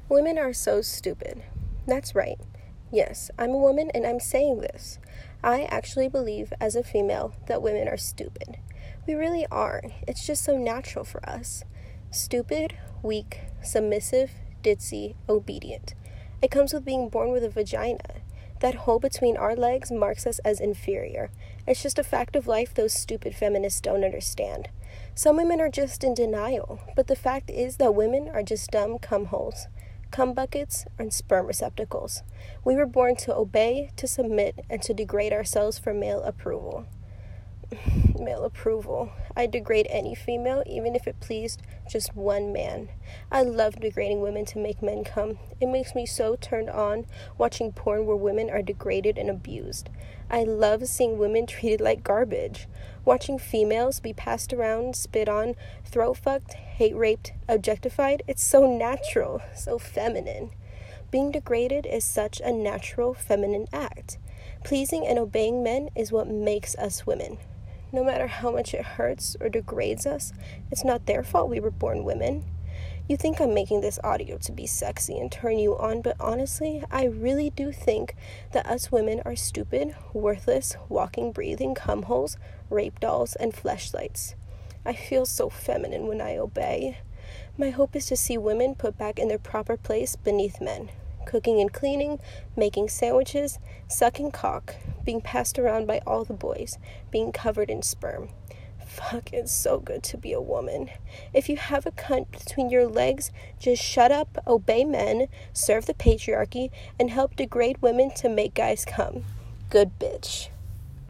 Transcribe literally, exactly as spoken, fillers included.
Women are so stupid. That's right. Yes, I'm a woman and I'm saying this. I actually believe as a female that women are stupid. We really are. It's just so natural for us. Stupid, weak, submissive, ditzy, obedient. It comes with being born with a vagina. That hole between our legs marks us as inferior. It's just a fact of life those stupid feminists don't understand. Some women are just in denial, but the fact is that women are just dumb cum holes, cum buckets, and sperm receptacles. We were born to obey, to submit, and to degrade ourselves for male approval. Male approval. I degrade any female, even if it pleased just one man. I love degrading women to make men come. It makes me so turned on watching porn where women are degraded and abused. I love seeing women treated like garbage. Watching females be passed around, spit on, throat fucked, hate raped, objectified, it's so natural, so feminine. Being degraded is such a natural feminine act. Pleasing and obeying men is what makes us women. No matter how much it hurts or degrades us, it's not their fault we were born women. You think I'm making this audio to be sexy and turn you on, but honestly, I really do think that us women are stupid, worthless, walking, breathing cum holes, rape dolls, and fleshlights. I feel so feminine when I obey. My hope is to see women put back in their proper place beneath men. Cooking and cleaning, making sandwiches, sucking cock, being passed around by all the boys, being covered in sperm. Fuck, it's so good to be a woman. If you have a cunt between your legs, just shut up, obey men, serve the patriarchy, and help degrade women to make guys come. Good bitch.